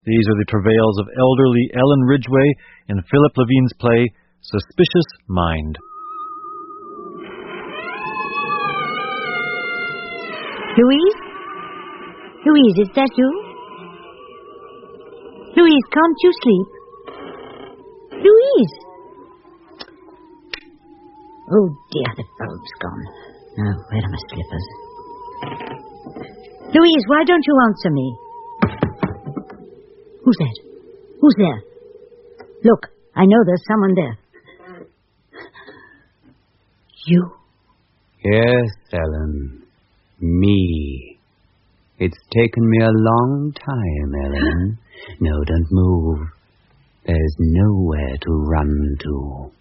These are the travails of elderly Ellen Ridgway in Philip Levine's play, Suspicious Mind. Louise? Louise, is that you? Louise, can't you sleep? Louise! Oh dear, the bulb's gone. Now, where are my slippers? Louise, why don't you answer me? Who's that? Who's there? Look, I know there's someone there. You? Yes, Ellen. Me. It's taken me a long time, Ellen. No, don't move. There's nowhere to run to.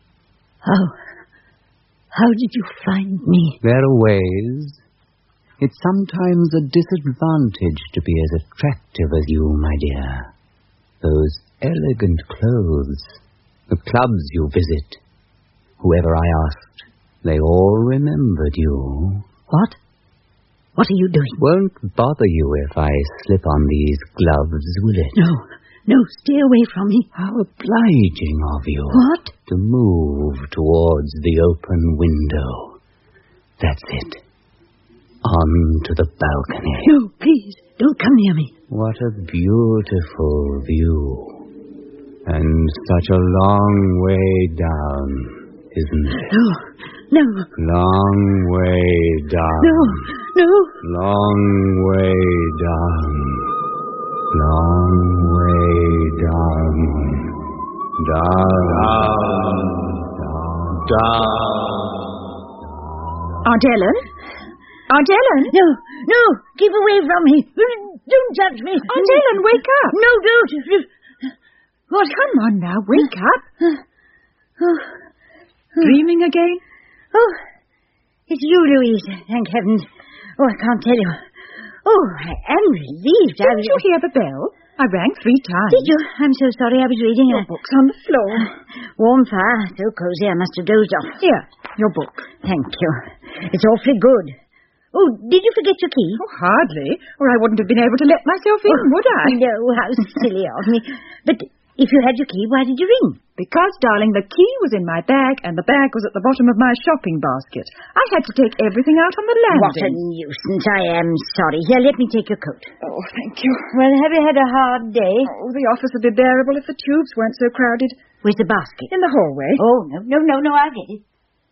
How did you find me? There are ways. It's sometimes a disadvantage to be as attractive as you, my dear. Those elegant clothes, the clubs you visit. Whoever I asked, they all remembered you. What? What are you doing? Won't bother you if I slip on these gloves, will it? No, stay away from me. How obliging of you. What? To move towards the open window. That's it. On to the balcony. No, please, don't come near me. What a beautiful view. And such a long way down, isn't it? No. Long way down. No. Long way down. Long way down. Down. Aunt Ellen? Aunt Ellen? No, keep away from me. Don't touch me. Aunt Ellen, wake up. No, don't. What? Come on now, wake up. Dreaming again? Oh, it's you, Louise, thank heavens. Oh, I can't tell you. Oh, I am relieved. Didn't you hear the bell? I rang 3 times. Did you? I'm so sorry, I was reading. Your book's on the floor. Warm fire, so cozy, I must have dozed off. Here, your book. Thank you. It's awfully good. Oh, did you forget your key? Oh, hardly, or I wouldn't have been able to let myself in, would I? No, how silly of me. But if you had your key, why did you ring? Because, darling, the key was in my bag, and the bag was at the bottom of my shopping basket. I had to take everything out on the landing. What a nuisance. I am sorry. Here, let me take your coat. Oh, thank you. Well, have you had a hard day? Oh, the office would be bearable if the tubes weren't so crowded. Where's the basket? In the hallway. Oh, no, I'll get it.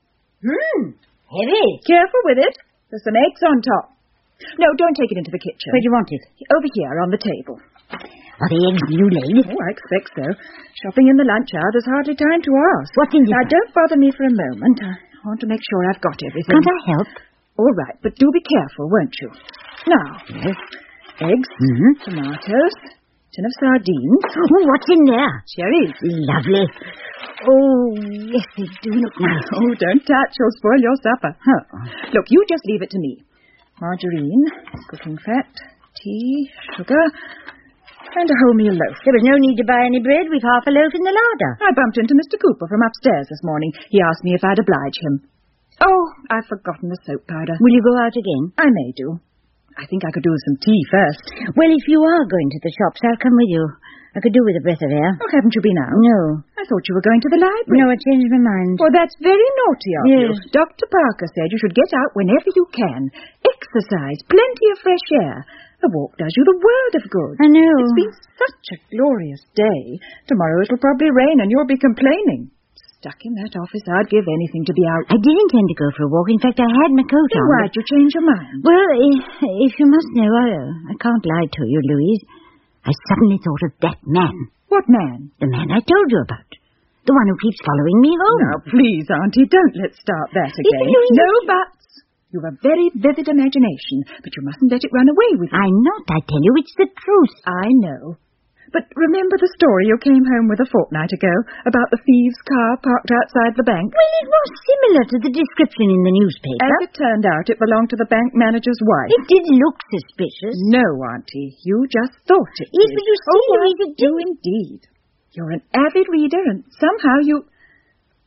Heavy. Careful with it. There's some eggs on top. No, don't take it into the kitchen. Where do you want it? Over here, on the table. Are the eggs new laid? Oh, I expect so. Shopping in the lunch hour, there's hardly time to ask. What's in it? Now, don't bother me for a moment. I want to make sure I've got everything. Can't I help? All right, but do be careful, won't you? Now, Yes. eggs, tomatoes, tin of sardines. Oh, what's in there? Cherries. Lovely. Oh, yes, they do look nice. Oh, don't touch, you'll spoil your supper. Look, you just leave it to me. Margarine, cooking fat, tea, sugar, and a wholemeal loaf. There was no need to buy any bread. We've half a loaf in the larder. I bumped into Mr. Cooper from upstairs this morning. He asked me if I'd oblige him. Oh, I've forgotten the soap powder. Will you go out again? I may do. I think I could do with some tea first. Well, if you are going to the shops, I'll come with you. I could do with a breath of air. Oh, haven't you been out? No. I thought you were going to the library. No, I changed my mind. Well, that's very naughty of you. Yes. Dr. Parker said you should get out whenever you can. Exercise, plenty of fresh air. The walk does you the world of good. I know. It's been such a glorious day. Tomorrow it'll probably rain and you'll be complaining. Stuck in that office, I'd give anything to be out. I did intend to go for a walk. In fact, I had my coat Then on. why'd you change your mind? Well, if you must know, I can't lie to you, Louise. I suddenly thought of that man. What man? The man I told you about. The one who keeps following me home. Now, please, Auntie, don't let's start that again. Louise, No buts. You've a very vivid imagination, but you mustn't let it run away with you. I'm not, I tell you. It's the truth. I know. But remember the story you came home with a fortnight ago about the thieves' car parked outside the bank? Well, it was similar to the description in the newspaper. As it turned out, it belonged to the bank manager's wife. It did look suspicious. No, Auntie, you just thought it Yes, did. but you see, Louise, it do indeed. You're an avid reader, and somehow you...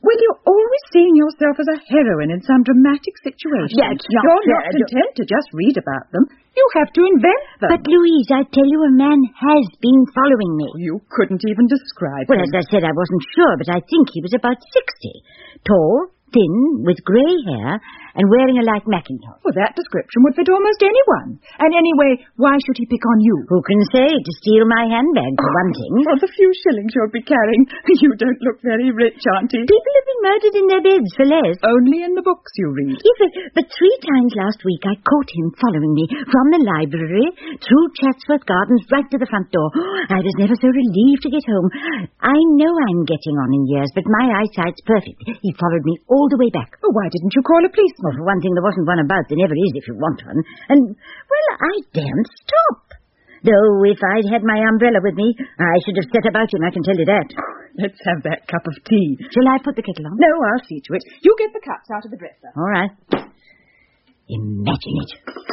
Well, you're always seeing yourself as a heroine in some dramatic situation. That's not You're fair. not content to just read about them. You have to invent them. But, Louise, I tell you, a man has been following me. You couldn't even describe Well, him. as I said, I wasn't sure, but I think he was about 60. Tall, thin, with grey hair, and wearing a light mackintosh. Well, that description would fit almost anyone. And anyway, why should he pick on you? Who can say? To steal my handbag, for one thing. For the few shillings you'll be carrying, you don't look very rich, Auntie. People have been murdered in their beds for less. Only in the books you read. Yes, but 3 times last week I caught him following me from the library, through Chatsworth Gardens, right to the front door. I was never so relieved to get home. I know I'm getting on in years, but my eyesight's perfect. He followed me all the way back. Oh, why didn't you call a policeman? Well, for one thing, there wasn't one about. There never is if you want one. And, well, I daren't stop. Though if I'd had my umbrella with me, I should have set about him, I can tell you that. Let's have that cup of tea. Shall I put the kettle on? No, I'll see to it. You get the cups out of the dresser. All right. Imagine it.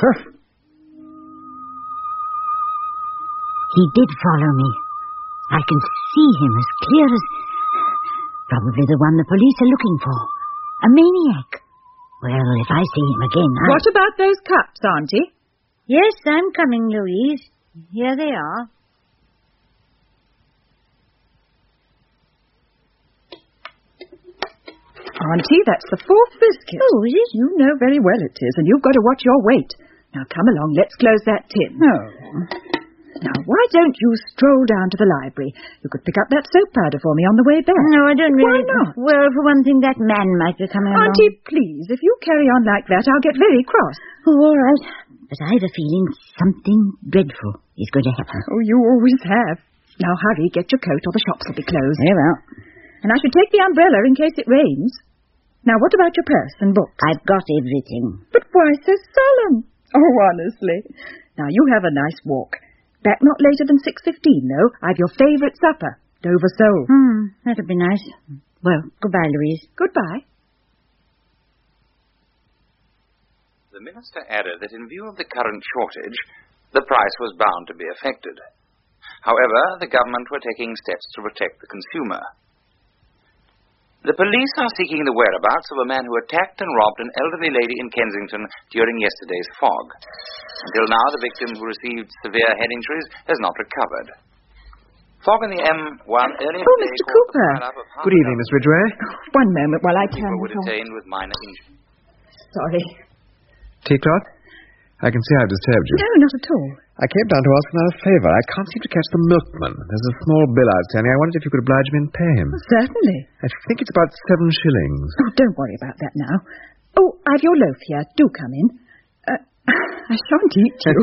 He did follow me. I can see him as clear as... Probably the one the police are looking for. A maniac. Well, if I see him again, What about those cups, Auntie? Yes, I'm coming, Louise. Here they are. Auntie, that's the 4th biscuit. Oh, is it? You know very well it is, and you've got to watch your weight. Now, come along, let's close that tin. Oh. Now, why don't you stroll down to the library? You could pick up that soap powder for me on the way back. No, I don't really... Why not? Well, for one thing, that man might be coming along. Auntie, please, if you carry on like that, I'll get very cross. Oh, all right. But I have a feeling something dreadful is going to happen. Oh, you always have. Now, hurry, get your coat or the shops will be closed. Very well. And I should take the umbrella in case it rains. Now, what about your purse and books? I've got everything. But why so solemn? Oh, honestly. Now, you have a nice walk. Back not later than 6:15, though. I've your favourite supper, Dover sole. That'd be nice. Well, goodbye, Louise. Goodbye. The minister added that in view of the current shortage, the price was bound to be affected. However, the government were taking steps to protect the consumer. The police are seeking the whereabouts of a man who attacked and robbed an elderly lady in Kensington during yesterday's fog. Until now, the victim, who received severe head injuries, has not recovered. Fog in the M1 earlier Oh, today Mr. caused the Cooper. pile-up of half Good a evening, dozen Miss Ridgway. One moment while I turn people were this on. detained with minor injuries. Sorry. Teacloth? I can see I've disturbed you. No, not at all. I came down to ask another favour. I can't seem to catch the milkman. There's a small bill outstanding. I wondered if you could oblige me and pay him. Certainly. I think it's about 7 shillings. Oh, don't worry about that now. Oh, I've your loaf here. Do come in. I shan't eat you.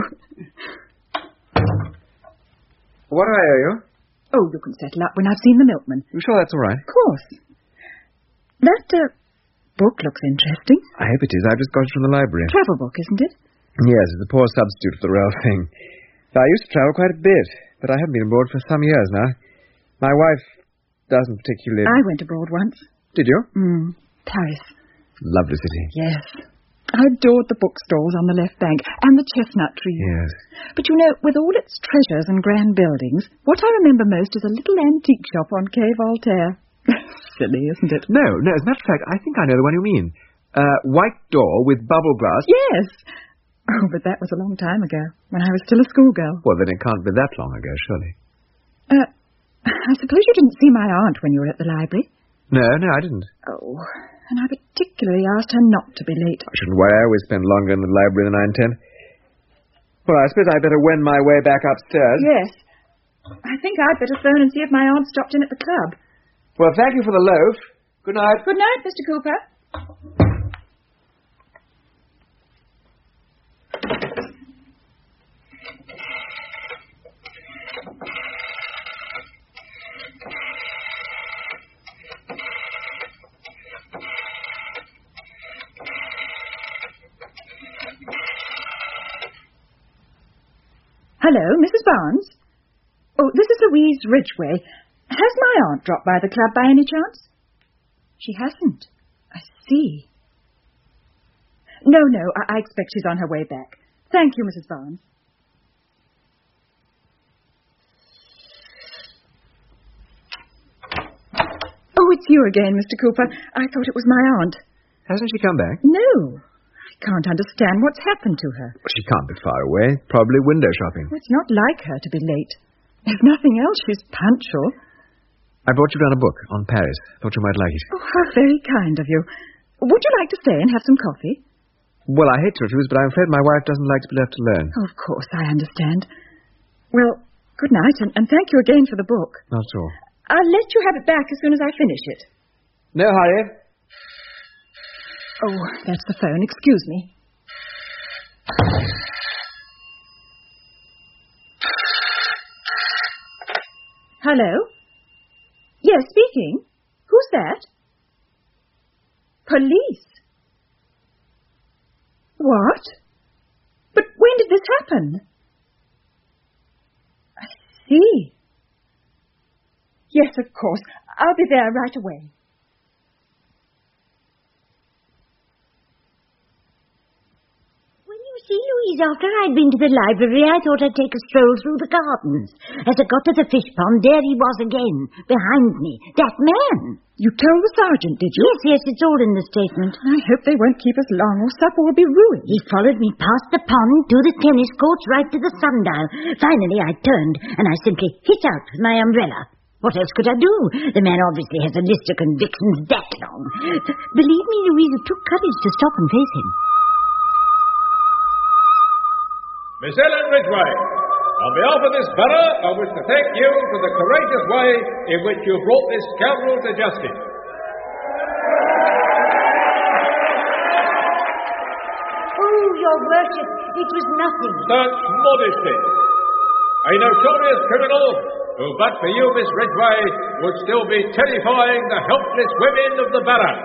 What do I owe you? Oh, you can settle up when I've seen the milkman. You sure that's all right? Of course. That book looks interesting. I hope it is. I've just got it from the library. Travel book, isn't it? Yes, it's a poor substitute for the real thing. I used to travel quite a bit, but I haven't been abroad for some years now. My wife doesn't particularly... I went abroad once. Did you? Paris. Lovely city. Yes. I adored the bookstores on the left bank and the chestnut trees. Yes. But you know, with all its treasures and grand buildings, what I remember most is a little antique shop on Quai Voltaire. Silly, isn't it? No, as a matter of fact, I think I know the one you mean. White door with bubble glass. Yes. Oh, but that was a long time ago, when I was still a schoolgirl. Well, then it can't be that long ago, surely. I suppose you didn't see my aunt when you were at the library? No, I didn't. Oh, and I particularly asked her not to be late. I shouldn't worry. I always spend longer in the library than I intend. Well, I suppose I'd better wend my way back upstairs. Yes. I think I'd better phone and see if my aunt stopped in at the club. Well, thank you for the loaf. Good night. Good night, Mr. Cooper. Hello, Mrs. Barnes? Oh, this is Louise Ridgway. Has my aunt dropped by the club by any chance? She hasn't. I see. No, I expect she's on her way back. Thank you, Mrs. Barnes. Oh, it's you again, Mr. Cooper. I thought it was my aunt. Hasn't she come back? No. I can't understand what's happened to her. Well, she can't be far away. Probably window shopping. It's not like her to be late. If nothing else, she's punctual. I brought you down a book on Paris. Thought you might like it. Oh, how very kind of you. Would you like to stay and have some coffee? Well, I hate to refuse, but I'm afraid my wife doesn't like to be left alone. Oh, of course, I understand. Well, good night, and thank you again for the book. Not at all. I'll let you have it back as soon as I finish it. No hurry. Oh, that's the phone. Excuse me. Hello? Yes, speaking. Who's that? Police. What? But when did this happen? I see. Yes, of course. I'll be there right away. See, Louise, after I'd been to the library, I thought I'd take a stroll through the gardens. As I got to the fish pond, there he was again, behind me. That man. You told the sergeant, did you? Yes, it's all in the statement. I hope they won't keep us long, or supper will be ruined. He followed me past the pond, to the tennis courts, right to the sundial. Finally, I turned, and I simply hit out with my umbrella. What else could I do? The man obviously has a list of convictions that long. Believe me, Louise, it took courage to stop and face him. Miss Ellen Ridgway, on behalf of this borough, I wish to thank you for the courageous way in which you brought this scoundrel to justice. Oh, your worship, it was nothing. Such modesty. A notorious criminal who, but for you, Miss Ridgway, would still be terrifying the helpless women of the borough.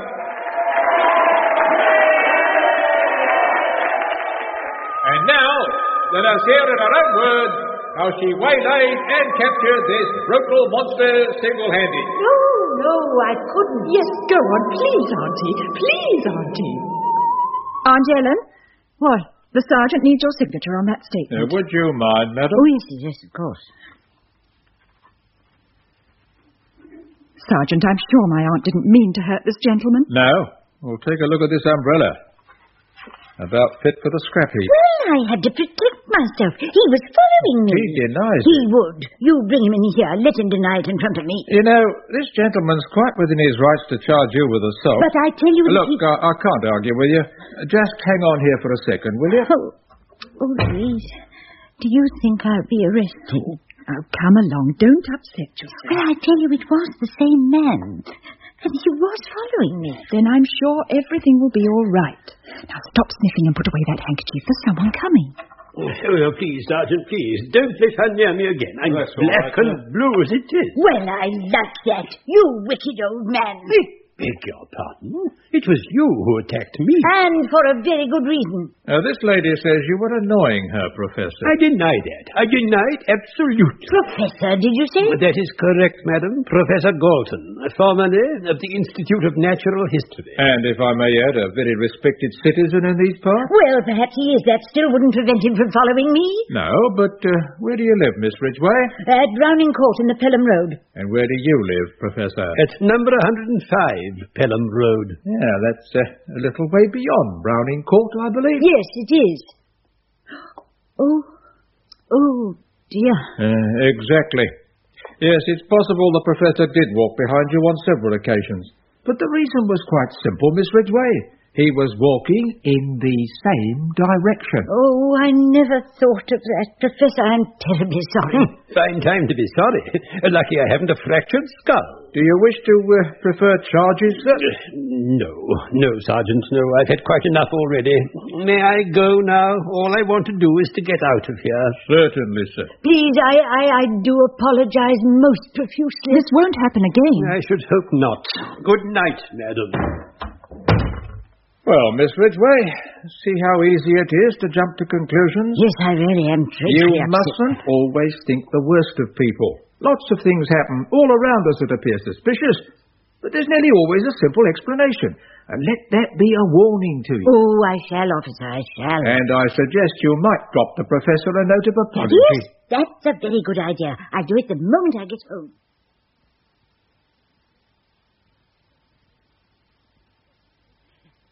And now, let us hear in her own words how she waylaid and captured this brutal monster single-handed. No, I couldn't. Yes, go on, please, Auntie. Please, Auntie. Aunt Ellen? Why, the sergeant needs your signature on that statement. Would you mind, madam? Oh, yes, of course. Sergeant, I'm sure my aunt didn't mean to hurt this gentleman. No. Well, take a look at this umbrella. About fit for the scrap heap. Well, I had to protect myself. He was following me. He denies He it. would. You bring him in here. Let him deny it in front of me. You know, this gentleman's quite within his rights to charge you with assault. But I tell you... Look, I can't argue with you. Just hang on here for a second, will you? Oh, Louise, do you think I'll be arrested? Oh, come along. Don't upset yourself. Well, I tell you, it was the same man. And he was following me. Then I'm sure everything will be all right. Now stop sniffing and put away that handkerchief. There's someone coming. Oh, please, Sergeant, please. Don't let her near me again. I'm That's all black right, and blue as it is. Well, I like that. You wicked old man. Beg your pardon. It was you who attacked me. And for a very good reason. This lady says you were annoying her, Professor. I deny that. I deny it absolutely. Professor, did you say? That is correct, madam. Professor Galton, formerly of the Institute of Natural History. And if I may add, a very respected citizen in these parts? Well, perhaps he is. That still wouldn't prevent him from following me. No, but where do you live, Miss Ridgway? At Browning Court in the Pelham Road. And where do you live, Professor? At number 105, Pelham Road. Yeah, that's a little way beyond Browning Court, I believe. Yes, it is. Oh, dear. Exactly. Yes, it's possible the Professor did walk behind you on several occasions. But the reason was quite simple, Miss Ridgway. He was walking in the same direction. Oh, I never thought of that, Professor. I'm terribly sorry. Fine time to be sorry. Lucky I haven't a fractured skull. Do you wish to prefer charges, sir? No, Sergeant, no. I've had quite enough already. May I go now? All I want to do is to get out of here. Certainly, sir. Please, I do apologize most profusely. This won't happen again. I should hope not. Good night, madam. Well, Miss Ridgway, see how easy it is to jump to conclusions? Yes, I really am dreadfully You upset. mustn't always think the worst of people. Lots of things happen all around us that appear suspicious, but there's nearly always a simple explanation. And let that be a warning to you. Oh, I shall, officer, I shall. And I suggest you might drop the Professor a note of apology. Yes, that's a very good idea. I'll do it the moment I get home.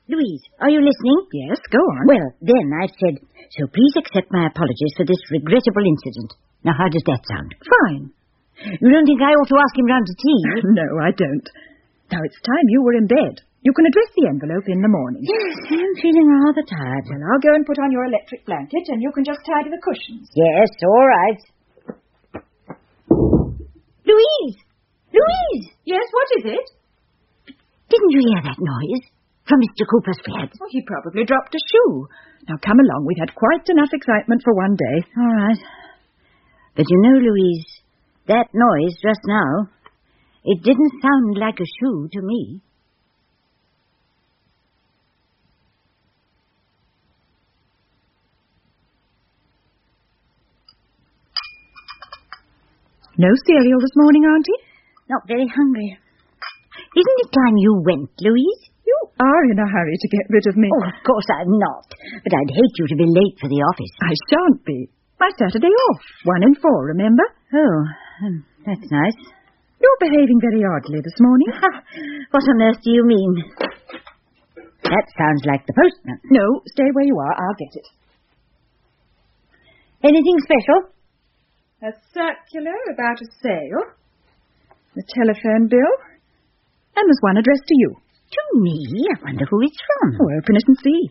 Louise, are you listening? Yes, go on. Well, then I said, so please accept my apologies for this regrettable incident. Now, how does that sound? Fine. You don't think I ought to ask him round to tea? No, I don't. Now, it's time you were in bed. You can address the envelope in the morning. Yes, I'm feeling rather tired. Well, I'll go and put on your electric blanket, and you can just tidy the cushions. Yes, all right. Louise! Louise! Yes, what is it? Didn't you hear that noise? From Mr. Cooper's flat. Well, he probably dropped a shoe. Now, come along. We've had quite enough excitement for one day. All right. But you know, Louise, that noise just now, it didn't sound like a shoe to me. No cereal this morning, Auntie? Not very hungry. Isn't it time you went, Louise? You are in a hurry to get rid of me. Oh, of course I'm not. But I'd hate you to be late for the office. I shan't be. My Saturday off. 1 in 4, remember? Oh, that's nice. You're behaving very oddly this morning. What on earth do you mean? That sounds like the postman. No, stay where you are. I'll get it. Anything special? A circular about a sale. The telephone bill. And there's one addressed to you. To me? I wonder who it's from. Oh, open it and see.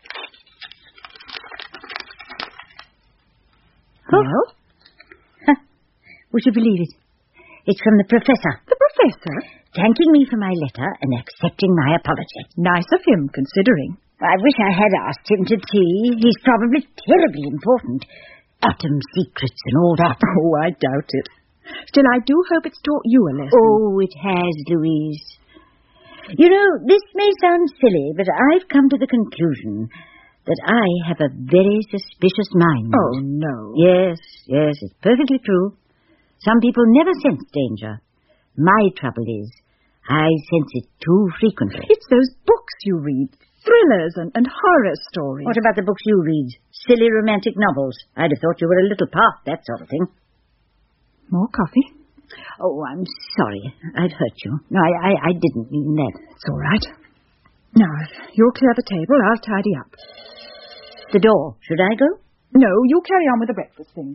Oh. Well? Would you believe it? It's from the professor. The professor? Thanking me for my letter and accepting my apology. Nice of him, considering. I wish I had asked him to tea. He's probably terribly important. Atom secrets and all that. Oh, I doubt it. Still, I do hope it's taught you a lesson. Oh, it has, Louise. You know, this may sound silly, but I've come to the conclusion that I have a very suspicious mind. Oh, no. Yes, it's perfectly true. Some people never sense danger. My trouble is, I sense it too frequently. It's those books you read. Thrillers and horror stories. What about the books you read? Silly romantic novels. I'd have thought you were a little past that sort of thing. More coffee? Oh, I'm sorry. I've hurt you. No, I didn't mean that. It's all right. Now, if you'll clear the table, I'll tidy up. The door. Should I go? No, you carry on with the breakfast things.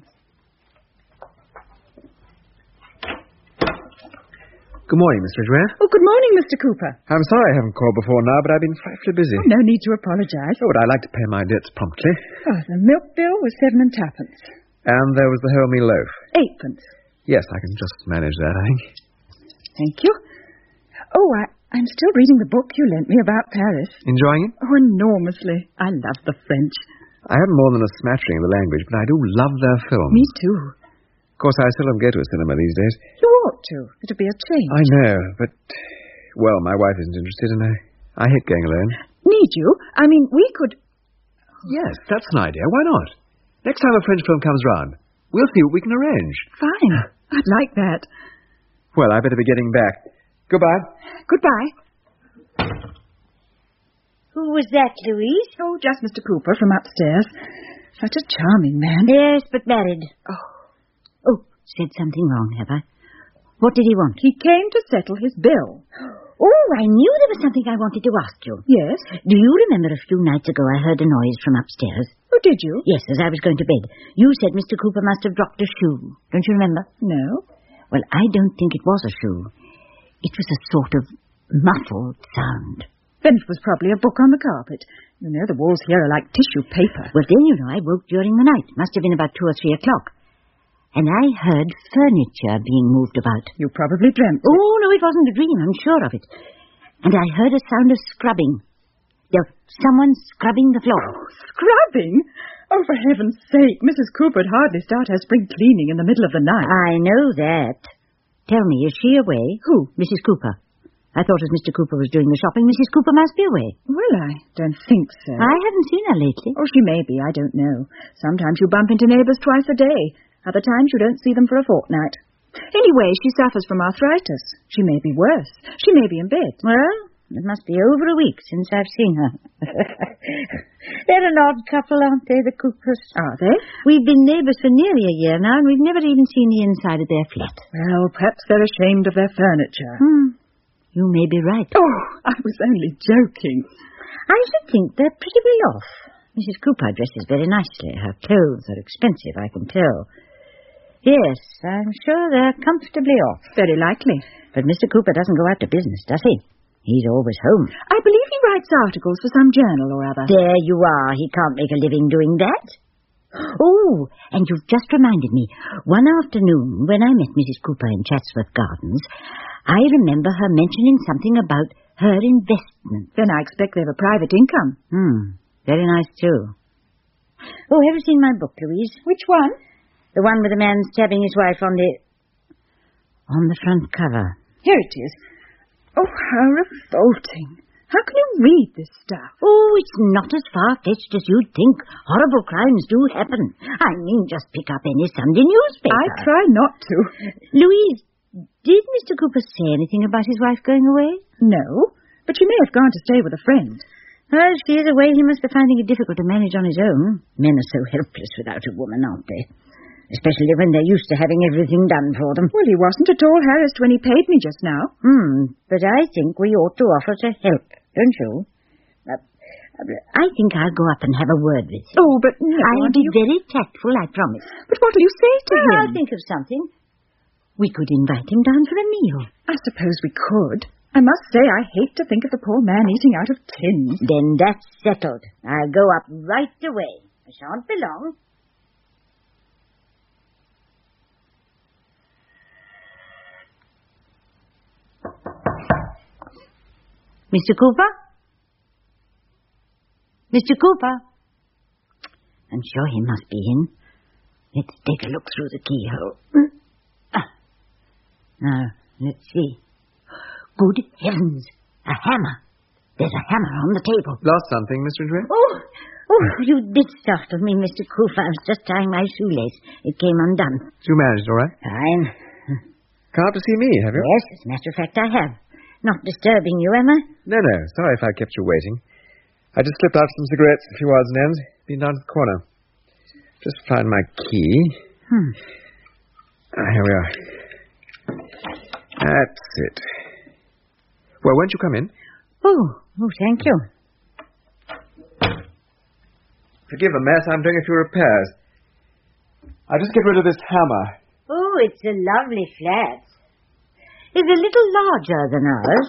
Good morning, Miss Ridgway. Oh, good morning, Mr. Cooper. I'm sorry I haven't called before now, but I've been frightfully busy. Oh, no need to apologise. Oh, but I like to pay my debts promptly. Oh, the milk bill was 7 and 2pence. And there was the wholemeal loaf. 8pence. Yes, I can just manage that, I think. Thank you. Oh, I'm still reading the book you lent me about Paris. Enjoying it? Oh, enormously. I love the French. I haven't more than a smattering of the language, but I do love their films. Me too. Of course, I seldom go to a cinema these days. You ought to. It'll be a change. I know, but, well, my wife isn't interested, and I hate going alone. Need you? I mean, we could... Yes, that's an idea. Why not? Next time a French film comes round, we'll see what we can arrange. Fine. I'd like that. Well, I better be getting back. Goodbye. Goodbye. Who was that, Louise? Oh, just Mr. Cooper from upstairs. Such a charming man. Yes, but married. Oh, said something wrong, have I? What did he want? He came to settle his bill. Oh, I knew there was something I wanted to ask you. Yes? Do you remember a few nights ago I heard a noise from upstairs? Oh, did you? Yes, as I was going to bed. You said Mr. Cooper must have dropped a shoe. Don't you remember? No. Well, I don't think it was a shoe. It was a sort of muffled sound. Then it was probably a book on the carpet. You know, the walls here are like tissue paper. Well, then, you know, I woke during the night. Must have been about 2 or 3 o'clock. And I heard furniture being moved about. You probably dreamt. Oh, no, it wasn't a dream. I'm sure of it. And I heard a sound of scrubbing. Someone scrubbing the floor. Oh, scrubbing? Oh, for heaven's sake, Mrs. Cooper would hardly start her spring cleaning in the middle of the night. I know that. Tell me, is she away? Who? Mrs. Cooper. I thought as Mr. Cooper was doing the shopping, Mrs. Cooper must be away. Well, I don't think so. I haven't seen her lately. Oh, she may be, I don't know. Sometimes you bump into neighbours twice a day. Other times you don't see them for a fortnight. Anyway, she suffers from arthritis. She may be worse. She may be in bed. Well, it must be over a week since I've seen her. They're an odd couple, aren't they, the Coopers? Are they? We've been neighbours for nearly a year now, and we've never even seen the inside of their flat. Well, perhaps they're ashamed of their furniture. You may be right. Oh, I was only joking. I should think they're pretty well off. Mrs. Cooper dresses very nicely. Her clothes are expensive, I can tell. Yes, I'm sure they're comfortably off. Very likely. But Mr. Cooper doesn't go out to business, does he? He's always home. I believe he writes articles for some journal or other. There you are. He can't make a living doing that. Oh, and you've just reminded me. One afternoon, when I met Mrs. Cooper in Chatsworth Gardens, I remember her mentioning something about her investment. Then I expect they have a private income. Very nice, too. Oh, have you seen my book, Louise? Which one? The one with the man stabbing his wife on the front cover. Here it is. Oh, how revolting. How can you read this stuff? Oh, it's not as far-fetched as you'd think. Horrible crimes do happen. I mean, just pick up any Sunday newspaper. I try not to. Louise, did Mr. Cooper say anything about his wife going away? No, but she may have gone to stay with a friend. Well, if she is away, he must be finding it difficult to manage on his own. Men are so helpless without a woman, aren't they? Especially when they're used to having everything done for them. Well, he wasn't at all harassed when he paid me just now. But I think we ought to offer to help, don't you? I think I'll go up and have a word with him. Oh, but no. I'll be very tactful, I promise. But what'll you say to him? I'll think of something. We could invite him down for a meal. I suppose we could. I must say I hate to think of the poor man eating out of tins. Then that's settled. I'll go up right away. I shan't be long. Mr. Cooper? Mr. Cooper? I'm sure he must be in. Let's take a look through the keyhole. Now, let's see. Good heavens! A hammer. There's a hammer on the table. Lost something, Miss Ridgway? Oh, you did startle me, Mr. Cooper. I was just tying my shoelace. It came undone. You managed, all right? Fine. Come up to see me, have you? Yes, as a matter of fact, I have. Not disturbing you, am I? No. Sorry if I kept you waiting. I just slipped out some cigarettes, a few odds and ends. Been down to the corner. Just found my key. Here we are. That's it. Well, won't you come in? Oh, thank you. Forgive the mess. I'm doing a few repairs. I'll just get rid of this hammer. Oh, it's a lovely flat. It's a little larger than ours.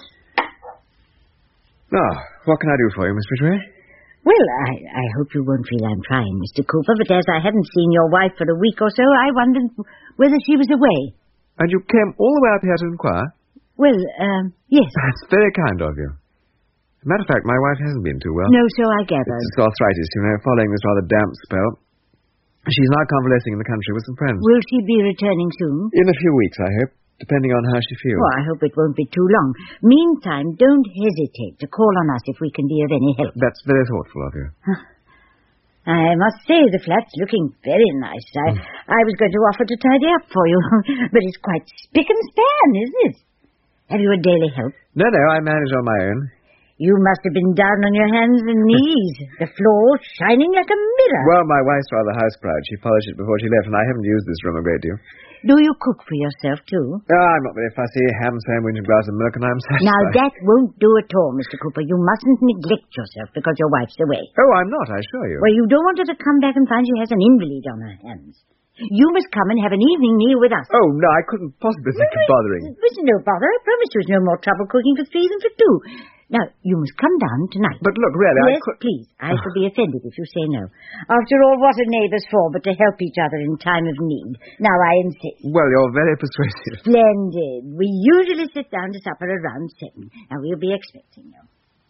Oh, what can I do for you, Miss Ridgway? Well, I hope you won't feel I'm prying, Mr. Cooper, but as I hadn't seen your wife for a week or so, I wondered whether she was away. And you came all the way up here to inquire? Well, yes. That's very kind of you. As a matter of fact, my wife hasn't been too well. No, so I gathered. It's arthritis, following this rather damp spell. She's now convalescing in the country with some friends. Will she be returning soon? In a few weeks, I hope, depending on how she feels. Oh, I hope it won't be too long. Meantime, don't hesitate to call on us if we can be of any help. That's very thoughtful of you. I must say the flat's looking very nice. I was going to offer to tidy up for you, but it's quite spick and span, isn't it? Have you a daily help? No, I manage on my own. You must have been down on your hands and knees, the floor shining like a mirror. Well, my wife's rather house-proud. She polished it before she left, and I haven't used this room a great deal. Do you cook for yourself, too? I'm not very fussy. Ham sandwich and a glass of milk, and I'm satisfied. Now, that won't do at all, Mr. Cooper. You mustn't neglect yourself because your wife's away. Oh, I'm not, I assure you. Well, you don't want her to come back and find she has an invalid on her hands. You must come and have an evening meal with us. Oh, no, I couldn't possibly think of bothering. There's no bother. I promise you there's no more trouble cooking for 3 than for 2. Now, you must come down tonight. But look, really, Yes, please. I shall be offended if you say no. After all, what are neighbours for but to help each other in time of need? Now, I insist. Well, you're very persuasive. Splendid. We usually sit down to supper around 7. Now, we'll be expecting you.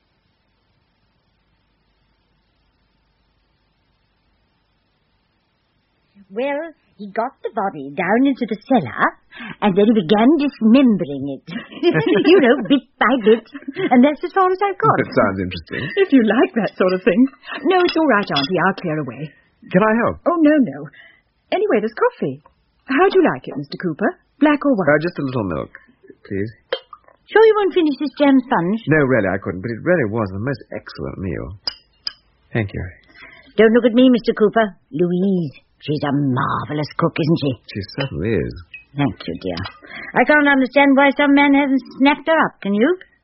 Well, he got the body down into the cellar, and then he began dismembering it. Bit by bit. And that's as far as I got. That sounds interesting. If you like that sort of thing. No, it's all right, Auntie. I'll clear away. Can I help? Oh, no. Anyway, there's coffee. How'd you like it, Mr. Cooper? Black or white? Just a little milk, please. Sure you won't finish this jam sponge? No, really, I couldn't, but it really was the most excellent meal. Thank you. Don't look at me, Mr. Cooper. Louise. She's a marvellous cook, isn't she? She certainly is. Thank you, dear. I can't understand why some man hasn't snapped her up, can you?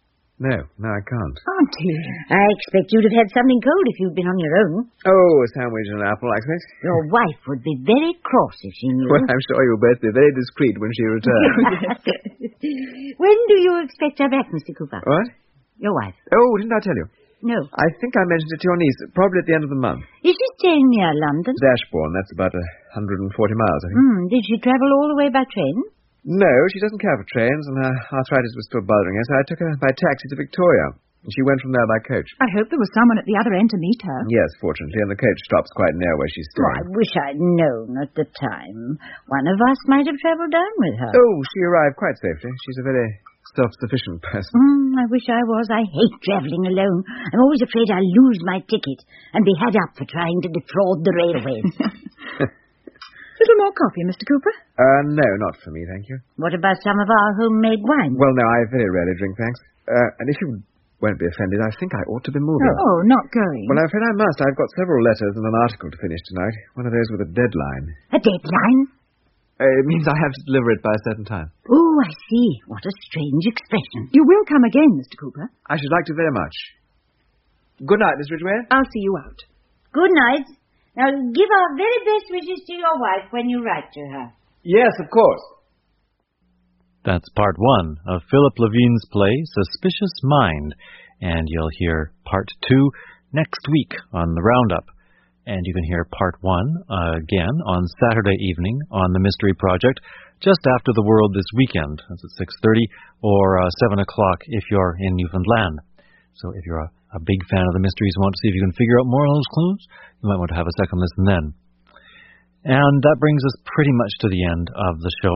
No, I can't. Auntie. I expect you'd have had something cold if you'd been on your own. Oh, a sandwich and an apple, I expect. Your wife would be very cross if she knew. Well, I'm sure you'll both be very discreet when she returns. When do you expect her back, Mr. Cooper? What? Your wife? Oh, didn't I tell you? No. I think I mentioned it to your niece, probably at the end of the month. Is she staying near London? Ashbourne, that's about 140 miles, I think. Did she travel all the way by train? No, she doesn't care for trains, and her arthritis was still bothering her, so I took her by taxi to Victoria. And she went from there by coach. I hope there was someone at the other end to meet her. Yes, fortunately, and the coach stops quite near where she's Oh, staying. I wish I'd known at the time. One of us might have travelled down with her. Oh, she arrived quite safely. She's a very self-sufficient person. I wish I was. I hate travelling alone. I'm always afraid I'll lose my ticket and be had up for trying to defraud the railways. Little more coffee, Mr. Cooper? No, not for me, thank you. What about some of our homemade wine? Well, no, I very rarely drink, thanks. And if you won't be offended, I think I ought to be moving. Oh, not going. Well, I'm afraid I must. I've got several letters and an article to finish tonight. One of those with a deadline. A deadline? It means I have to deliver it by a certain time. Oh, I see. What a strange expression. You will come again, Mr. Cooper. I should like to very much. Good night, Miss Ridgway. I'll see you out. Good night. Now, give our very best wishes to your wife when you write to her. Yes, of course. That's part 1 of Philip Levine's play, Suspicious Mind. And you'll hear part 2 next week on the Roundup. And you can hear part 1 again on Saturday evening on The Mystery Project, just after The World this weekend. That's at 6:30 or 7 o'clock if you're in Newfoundland. So if you're a big fan of the mysteries and want to see if you can figure out more of those clues, you might want to have a second listen then. And that brings us pretty much to the end of the show.